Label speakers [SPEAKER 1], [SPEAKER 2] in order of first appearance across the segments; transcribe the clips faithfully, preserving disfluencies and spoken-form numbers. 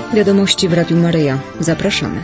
[SPEAKER 1] Wiadomości w Radiu Maryja. Zapraszamy.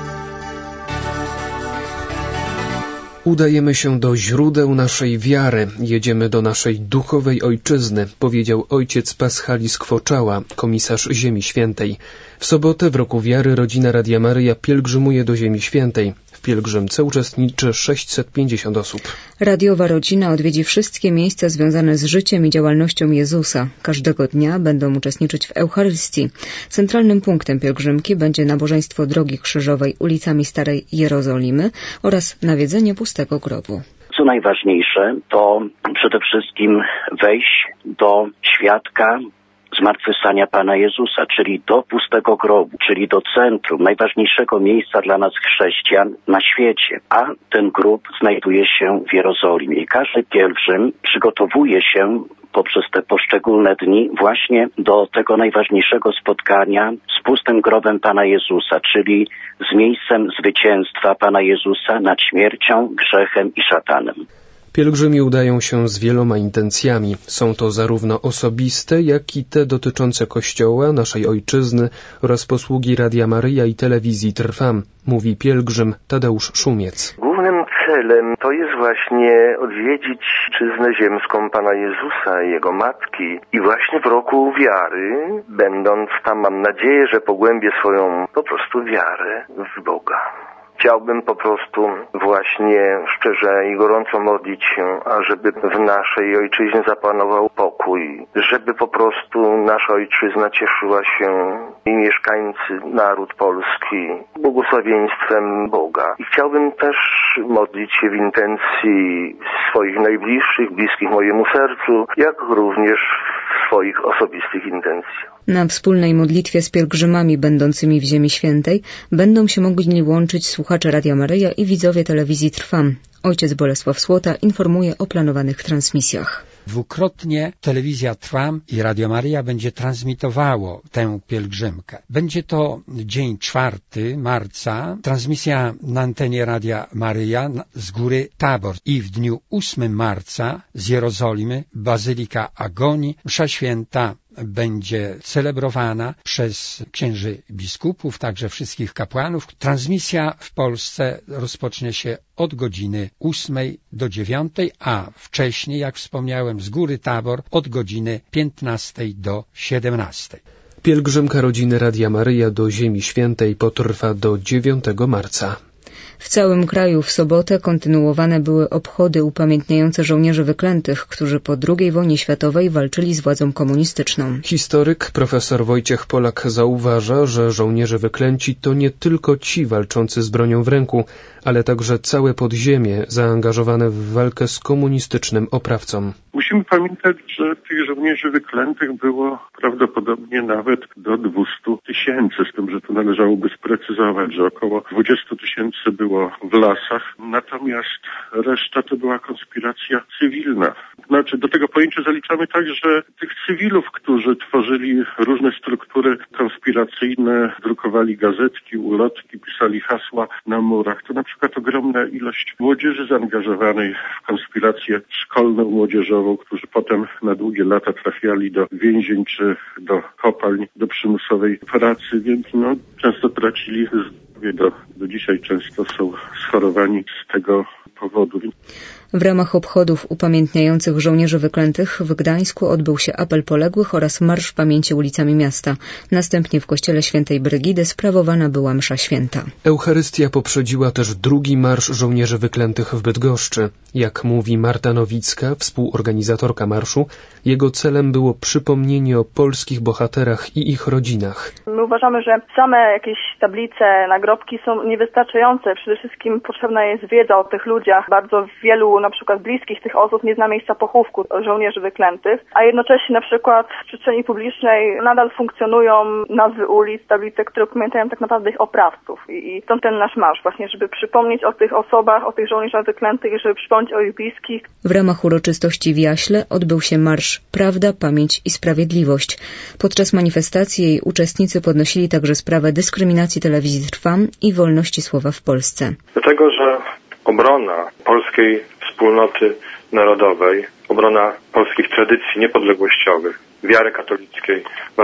[SPEAKER 2] Udajemy się do źródeł naszej wiary, jedziemy do naszej duchowej ojczyzny, powiedział ojciec Paschalis Kwoczała, komisarz Ziemi Świętej. W sobotę w roku wiary rodzina Radia Maryja pielgrzymuje do Ziemi Świętej. W pielgrzymce uczestniczy sześćset pięćdziesiąt osób.
[SPEAKER 1] Radiowa rodzina odwiedzi wszystkie miejsca związane z życiem i działalnością Jezusa. Każdego dnia będą uczestniczyć w Eucharystii. Centralnym punktem pielgrzymki będzie nabożeństwo Drogi Krzyżowej ulicami Starej Jerozolimy oraz nawiedzenie pustego grobu.
[SPEAKER 3] Co najważniejsze, to przede wszystkim wejść do świadka zmartwychwstania Pana Jezusa, czyli do pustego grobu, czyli do centrum, najważniejszego miejsca dla nas chrześcijan na świecie. A ten grób znajduje się w Jerozolimie. I każdy pielgrzym przygotowuje się poprzez te poszczególne dni właśnie do tego najważniejszego spotkania z pustym grobem Pana Jezusa, czyli z miejscem zwycięstwa Pana Jezusa nad śmiercią, grzechem i szatanem.
[SPEAKER 2] Pielgrzymi udają się z wieloma intencjami. Są to zarówno osobiste, jak i te dotyczące Kościoła, naszej ojczyzny oraz posługi Radia Maryja i telewizji Trwam, mówi pielgrzym Tadeusz Szumiec.
[SPEAKER 4] Głównym celem to jest właśnie odwiedzić ojczyznę ziemską Pana Jezusa i Jego Matki i właśnie w roku wiary, będąc tam, mam nadzieję, że pogłębię swoją po prostu wiarę w Boga. Chciałbym po prostu właśnie szczerze i gorąco modlić się, ażeby w naszej ojczyźnie zapanował pokój, żeby po prostu nasza ojczyzna cieszyła się i mieszkańcy, naród polski błogosławieństwem Boga. I chciałbym też modlić się w intencji swoich najbliższych, bliskich mojemu sercu, jak również w swoich osobistych intencjach.
[SPEAKER 1] Na wspólnej modlitwie z pielgrzymami będącymi w Ziemi Świętej będą się mogli łączyć słuchacze Radia Maryja i widzowie telewizji Trwam. Ojciec Bolesław Słota informuje o planowanych transmisjach.
[SPEAKER 5] Dwukrotnie telewizja Trwam i Radio Maryja będzie transmitowało tę pielgrzymkę. Będzie to dzień czwarty marca, transmisja na antenie Radia Maryja z góry Tabor i w dniu ósmego marca z Jerozolimy Bazylika Agonii, msza święta będzie celebrowana przez księży biskupów, także wszystkich kapłanów. Transmisja w Polsce rozpocznie się od godziny ósmej do dziewiątej, a wcześniej, jak wspomniałem, z góry Tabor od godziny piętnastej do siedemnastej.
[SPEAKER 2] Pielgrzymka rodziny Radia Maryja do Ziemi Świętej potrwa do dziewiątego marca.
[SPEAKER 1] W całym kraju w sobotę kontynuowane były obchody upamiętniające żołnierzy wyklętych, którzy po drugiej wojnie światowej walczyli z władzą komunistyczną.
[SPEAKER 2] Historyk profesor Wojciech Polak zauważa, że żołnierze wyklęci to nie tylko ci walczący z bronią w ręku, ale także całe podziemie zaangażowane w walkę z komunistycznym oprawcą.
[SPEAKER 6] Musimy pamiętać, że tych żołnierzy wyklętych było prawdopodobnie nawet do dwustu tysięcy, z tym, że tu należałoby sprecyzować, że około dwudziestu tysięcy było w lasach, natomiast reszta to była konspiracja cywilna. Znaczy, do tego pojęcia zaliczamy także tych cywilów, którzy tworzyli różne struktury konspiracyjne, drukowali gazetki, ulotki, pisali hasła na murach. To na przykład ogromna ilość młodzieży zaangażowanej w konspirację szkolną, młodzieżową, którzy potem na długie lata trafiali do więzień czy do kopalń, do przymusowej pracy, więc no, często tracili zdrowie. Do, do dzisiaj często są schorowani z tego powodu.
[SPEAKER 1] W ramach obchodów upamiętniających żołnierzy wyklętych w Gdańsku odbył się apel poległych oraz marsz pamięci ulicami miasta. Następnie w kościele świętej Brygidy sprawowana była msza święta.
[SPEAKER 2] Eucharystia poprzedziła też drugi marsz żołnierzy wyklętych w Bydgoszczy. Jak mówi Marta Nowicka, współorganizatorka marszu, jego celem było przypomnienie o polskich bohaterach i ich rodzinach.
[SPEAKER 7] My uważamy, że same jakieś tablice, nagrobki są niewystarczające. Przede wszystkim potrzebna jest wiedza o tych ludziach. Bardzo wielu na przykład bliskich tych osób nie zna miejsca pochówku żołnierzy wyklętych, a jednocześnie na przykład w przestrzeni publicznej nadal funkcjonują nazwy ulic, tablice, które pamiętają tak naprawdę ich oprawców. I, i stąd ten nasz marsz właśnie, żeby przypomnieć o tych osobach, o tych żołnierzach wyklętych i żeby przypomnieć o ich bliskich.
[SPEAKER 1] W ramach uroczystości w Jaśle odbył się marsz Prawda, Pamięć i Sprawiedliwość. Podczas manifestacji jej uczestnicy podnosili także sprawę dyskryminacji telewizji Trwam i wolności słowa w Polsce.
[SPEAKER 8] Dlatego, że obrona polskiej wspólnoty narodowej, obrona polskich tradycji niepodległościowych, wiary katolickiej, wartości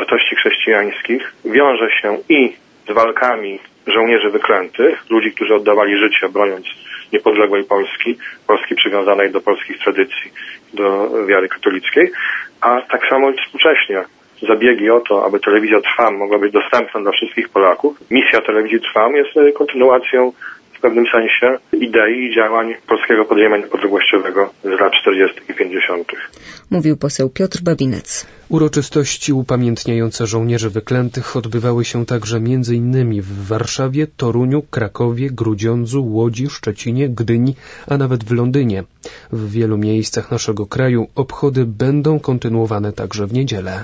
[SPEAKER 8] chrześcijańskich wiąże się i z walkami żołnierzy wyklętych, ludzi, którzy oddawali życie broniąc niepodległej Polski, Polski przywiązanej do polskich tradycji, do wiary katolickiej, a tak samo współcześnie zabiegi o to, aby telewizja Trwam mogła być dostępna dla wszystkich Polaków. Misja telewizji Trwam jest kontynuacją w pewnym sensie idei i działań polskiego podziemia niepodległościowego z lat czterdziestych i pięćdziesiątych.
[SPEAKER 1] Mówił poseł Piotr Babinec.
[SPEAKER 2] Uroczystości upamiętniające żołnierzy wyklętych odbywały się także między innymi w Warszawie, Toruniu, Krakowie, Grudziądzu, Łodzi, Szczecinie, Gdyni, a nawet w Londynie. W wielu miejscach naszego kraju obchody będą kontynuowane także w niedzielę.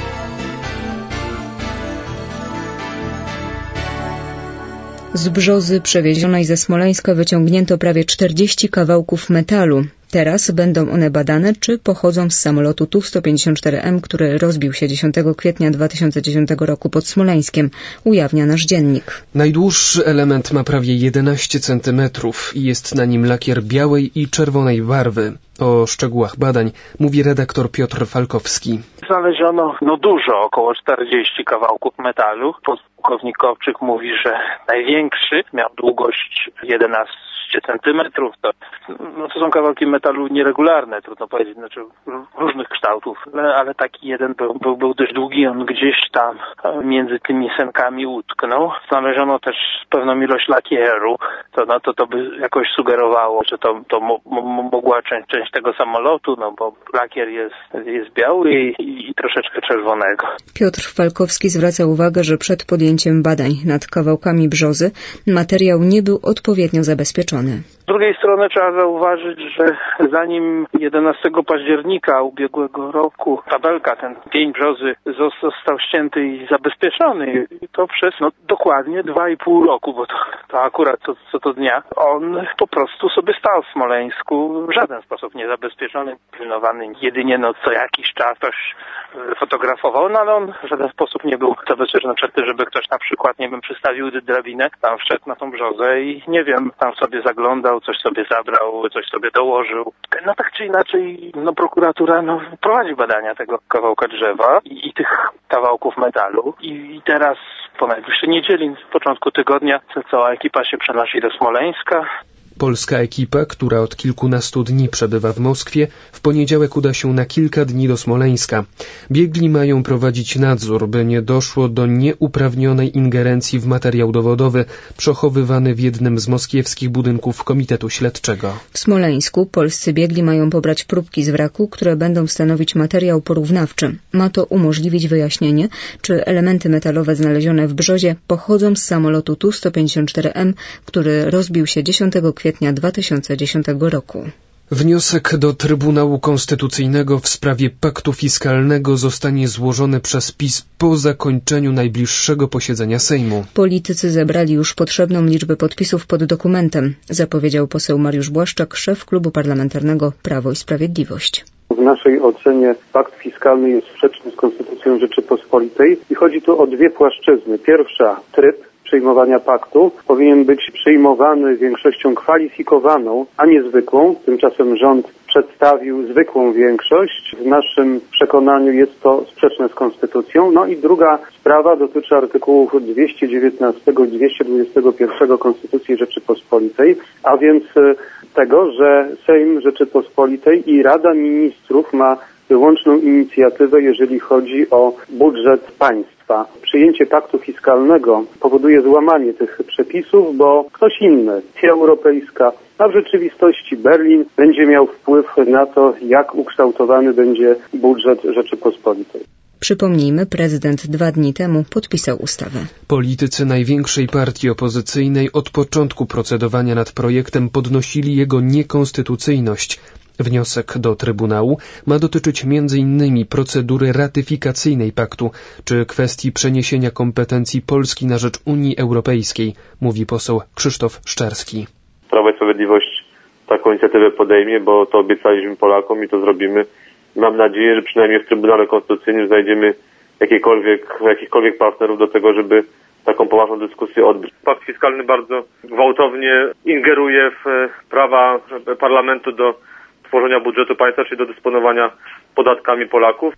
[SPEAKER 1] Z Brzozy przewiezionej ze Smoleńska wyciągnięto prawie czterdzieści kawałków metalu. Teraz będą one badane, czy pochodzą z samolotu Tu sto pięćdziesiąt cztery M, który rozbił się dziesiątego kwietnia dwa tysiące dziesiątego roku pod Smoleńskiem, ujawnia nasz dziennik.
[SPEAKER 2] Najdłuższy element ma prawie jedenaście centymetrów i jest na nim lakier białej i czerwonej barwy. O szczegółach badań mówi redaktor Piotr Falkowski.
[SPEAKER 9] Znaleziono no dużo, około czterdzieści kawałków metalu. Podpułkownik Kowczyk mówi, że największy miał długość jedenaście centymetrów. To, no to są kawałki metalu nieregularne, trudno powiedzieć, znaczy różnych kształtów, ale, ale taki jeden był, był, był dość długi, on gdzieś tam między tymi senkami utknął. Znaleziono też pewną ilość lakieru, to, no, to, to by jakoś sugerowało, że to, to mo, mo, mogła część, część tego samolotu, no bo lakier jest, jest biały i, i, i troszeczkę czerwonego.
[SPEAKER 1] Piotr Falkowski zwraca uwagę, że przed podjęciem badań nad kawałkami brzozy materiał nie był odpowiednio zabezpieczony.
[SPEAKER 9] Z drugiej strony trzeba zauważyć, że zanim jedenastego października ubiegłego roku tabelka, ten pień brzozy został ścięty i zabezpieczony, i to przez no, dokładnie dwa i pół roku, bo to, to akurat co, co to dnia, on po prostu sobie stał w Smoleńsku w żaden sposób niezabezpieczony, pilnowany jedynie no, co jakiś czas ktoś fotografował, no ale on w żaden sposób nie był zabezpieczony przed tym, żeby ktoś na przykład, nie wiem, przystawił drabinę, tam wszedł na tą brzozę i nie wiem, tam sobie zaglądał, coś sobie zabrał, coś sobie dołożył. No tak czy inaczej, no prokuratura no, prowadzi badania tego kawałka drzewa i, i tych kawałków metalu i, i teraz po najbliższej niedzieli, w początku tygodnia, cała ekipa się przenosi do Smoleńska.
[SPEAKER 2] Polska ekipa, która od kilkunastu dni przebywa w Moskwie, w poniedziałek uda się na kilka dni do Smoleńska. Biegli mają prowadzić nadzór, by nie doszło do nieuprawnionej ingerencji w materiał dowodowy przechowywany w jednym z moskiewskich budynków Komitetu Śledczego.
[SPEAKER 1] W Smoleńsku polscy biegli mają pobrać próbki z wraku, które będą stanowić materiał porównawczy. Ma to umożliwić wyjaśnienie, czy elementy metalowe znalezione w brzozie pochodzą z samolotu Tu sto pięćdziesiąt cztery M, który rozbił się dziesiątego kwietnia dwa tysiące dziesiątego roku.
[SPEAKER 2] Wniosek do Trybunału Konstytucyjnego w sprawie paktu fiskalnego zostanie złożony przez PiS po zakończeniu najbliższego posiedzenia Sejmu.
[SPEAKER 1] Politycy zebrali już potrzebną liczbę podpisów pod dokumentem, zapowiedział poseł Mariusz Błaszczak, szef Klubu Parlamentarnego Prawo i Sprawiedliwość.
[SPEAKER 10] W naszej ocenie pakt fiskalny jest sprzeczny z Konstytucją Rzeczypospolitej i chodzi tu o dwie płaszczyzny. Pierwsza, tryb przyjmowania paktu powinien być przyjmowany większością kwalifikowaną, a nie zwykłą. Tymczasem rząd przedstawił zwykłą większość. W naszym przekonaniu jest to sprzeczne z Konstytucją. No i druga sprawa dotyczy artykułów dwieście dziewiętnastego i dwieście dwudziestego pierwszego Konstytucji Rzeczypospolitej, a więc tego, że Sejm Rzeczypospolitej i Rada Ministrów ma wyłączną inicjatywę, jeżeli chodzi o budżet państwa. Przyjęcie paktu fiskalnego powoduje złamanie tych przepisów, bo ktoś inny, Unia Europejska, a w rzeczywistości Berlin będzie miał wpływ na to, jak ukształtowany będzie budżet Rzeczypospolitej.
[SPEAKER 1] Przypomnijmy, prezydent dwa dni temu podpisał ustawę.
[SPEAKER 2] Politycy największej partii opozycyjnej od początku procedowania nad projektem podnosili jego niekonstytucyjność. Wniosek do Trybunału ma dotyczyć między innymi procedury ratyfikacyjnej paktu, czy kwestii przeniesienia kompetencji Polski na rzecz Unii Europejskiej, mówi poseł Krzysztof Szczerski.
[SPEAKER 11] Prawo i Sprawiedliwość taką inicjatywę podejmie, bo to obiecaliśmy Polakom i to zrobimy. Mam nadzieję, że przynajmniej w Trybunale Konstytucyjnym znajdziemy jakiekolwiek, jakichkolwiek partnerów do tego, żeby taką poważną dyskusję odbyć. Pakt fiskalny bardzo gwałtownie ingeruje w prawa parlamentu do tworzenia budżetu państwa, czyli do dysponowania podatkami Polaków.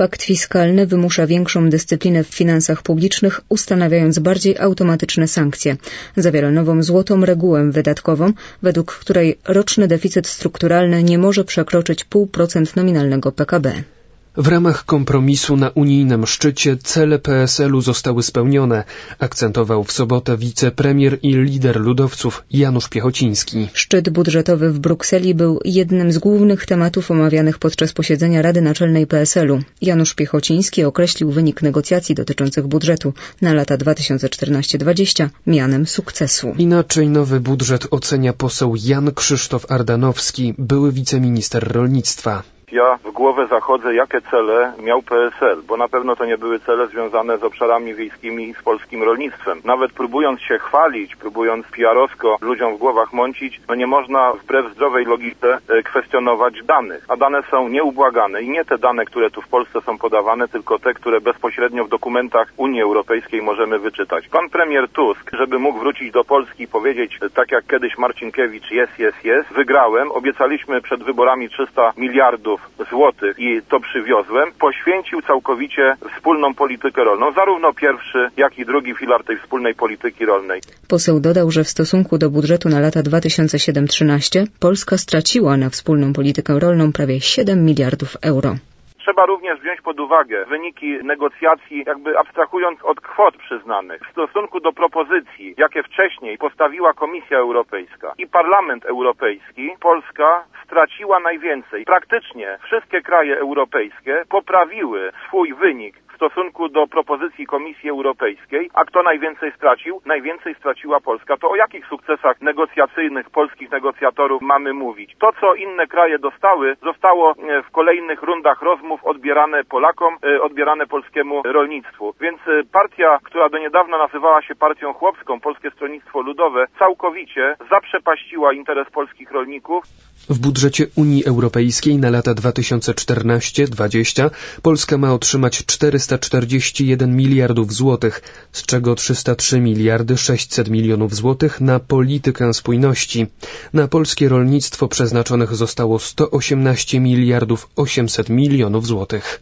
[SPEAKER 1] Pakt fiskalny wymusza większą dyscyplinę w finansach publicznych, ustanawiając bardziej automatyczne sankcje. Zawiera nową złotą regułę wydatkową, według której roczny deficyt strukturalny nie może przekroczyć zero przecinek pięć procent nominalnego P K B.
[SPEAKER 2] W ramach kompromisu na unijnym szczycie cele P S L-u zostały spełnione, akcentował w sobotę wicepremier i lider ludowców Janusz Piechociński.
[SPEAKER 1] Szczyt budżetowy w Brukseli był jednym z głównych tematów omawianych podczas posiedzenia Rady Naczelnej P S L-u. Janusz Piechociński określił wynik negocjacji dotyczących budżetu na lata dwa tysiące czternaście do dwudziestego mianem sukcesu.
[SPEAKER 2] Inaczej nowy budżet ocenia poseł Jan Krzysztof Ardanowski, były wiceminister rolnictwa.
[SPEAKER 8] Ja w głowę zachodzę, jakie cele miał P S L, bo na pewno to nie były cele związane z obszarami wiejskimi i z polskim rolnictwem. Nawet próbując się chwalić, próbując P R-owsko ludziom w głowach mącić, no nie można wbrew zdrowej logice kwestionować danych. A dane są nieubłagane i nie te dane, które tu w Polsce są podawane, tylko te, które bezpośrednio w dokumentach Unii Europejskiej możemy wyczytać. Pan premier Tusk, żeby mógł wrócić do Polski i powiedzieć, tak jak kiedyś Marcinkiewicz, jest, jest, jest, wygrałem, obiecaliśmy przed wyborami trzysta miliardów złotych i to przywiozłem, poświęcił całkowicie wspólną politykę rolną, zarówno pierwszy, jak i drugi filar tej wspólnej polityki rolnej.
[SPEAKER 1] Poseł dodał, że w stosunku do budżetu na lata dwa tysiące siedem do trzynaście Polska straciła na wspólną politykę rolną prawie siedem miliardów euro.
[SPEAKER 8] Trzeba również wziąć pod uwagę wyniki negocjacji, jakby abstrahując od kwot przyznanych. W stosunku do propozycji, jakie wcześniej postawiła Komisja Europejska i Parlament Europejski, Polska straciła najwięcej. Praktycznie wszystkie kraje europejskie poprawiły swój wynik w stosunku do propozycji Komisji Europejskiej, a kto najwięcej stracił? Najwięcej straciła Polska. To o jakich sukcesach negocjacyjnych polskich negocjatorów mamy mówić? To, co inne kraje dostały, zostało w kolejnych rundach rozmów odbierane Polakom, odbierane polskiemu rolnictwu. Więc partia, która do niedawna nazywała się partią chłopską, Polskie Stronnictwo Ludowe, całkowicie zaprzepaściła interes polskich rolników.
[SPEAKER 2] W budżecie Unii Europejskiej na lata dwa tysiące czternaście do dwudziestego Polska ma otrzymać czterysta czterdzieści jeden miliardów złotych, z czego trzysta trzy miliardy sześćset milionów złotych na politykę spójności. Na polskie rolnictwo przeznaczonych zostało sto osiemnaście miliardów osiemset milionów złotych.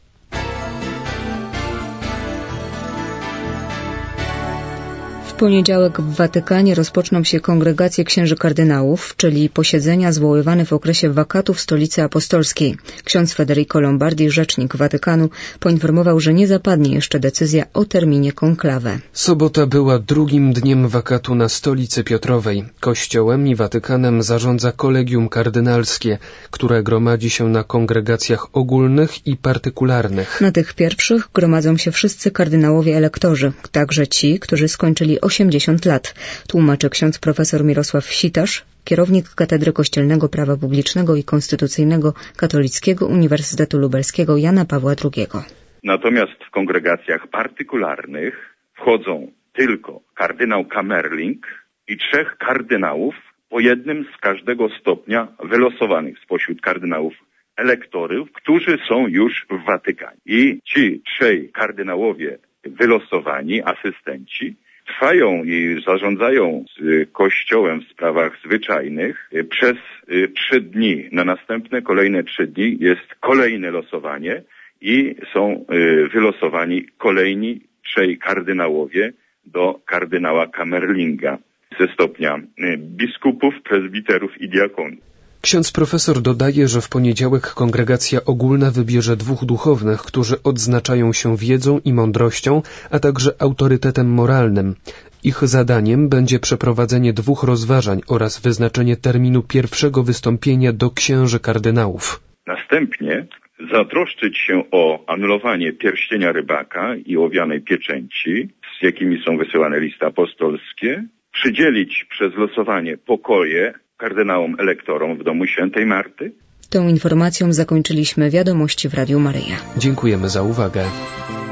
[SPEAKER 1] W poniedziałek w Watykanie rozpoczną się kongregacje księży kardynałów, czyli posiedzenia zwoływane w okresie wakatu w Stolicy Apostolskiej. Ksiądz Federico Lombardi, rzecznik Watykanu, poinformował, że nie zapadnie jeszcze decyzja o terminie konklawe.
[SPEAKER 2] Sobota była drugim dniem wakatu na Stolicy Piotrowej. Kościołem i Watykanem zarządza kolegium kardynalskie, które gromadzi się na kongregacjach ogólnych i partykularnych.
[SPEAKER 1] Na tych pierwszych gromadzą się wszyscy kardynałowie elektorzy, także ci, którzy skończyli osiemdziesiąt lat, tłumaczy ksiądz profesor Mirosław Sitarz, kierownik Katedry Kościelnego Prawa Publicznego i Konstytucyjnego Katolickiego Uniwersytetu Lubelskiego Jana Pawła drugiego.
[SPEAKER 12] Natomiast w kongregacjach partykularnych wchodzą tylko kardynał Kamerling i trzech kardynałów, po jednym z każdego stopnia wylosowanych spośród kardynałów elektorów, którzy są już w Watykanie. I ci trzej kardynałowie wylosowani, asystenci, trwają i zarządzają Kościołem w sprawach zwyczajnych przez trzy dni. Na następne kolejne trzy dni jest kolejne losowanie i są wylosowani kolejni trzej kardynałowie do kardynała Kamerlinga ze stopnia biskupów, prezbiterów i diakonów.
[SPEAKER 2] Ksiądz profesor dodaje, że w poniedziałek kongregacja ogólna wybierze dwóch duchownych, którzy odznaczają się wiedzą i mądrością, a także autorytetem moralnym. Ich zadaniem będzie przeprowadzenie dwóch rozważań oraz wyznaczenie terminu pierwszego wystąpienia do księży kardynałów.
[SPEAKER 12] Następnie zatroszczyć się o anulowanie pierścienia rybaka i owianej pieczęci, z jakimi są wysyłane listy apostolskie, przydzielić przez losowanie pokoje kardynałom elektorom w domu świętej Marty.
[SPEAKER 1] Tą informacją zakończyliśmy wiadomości w Radiu Maryja.
[SPEAKER 2] Dziękujemy za uwagę.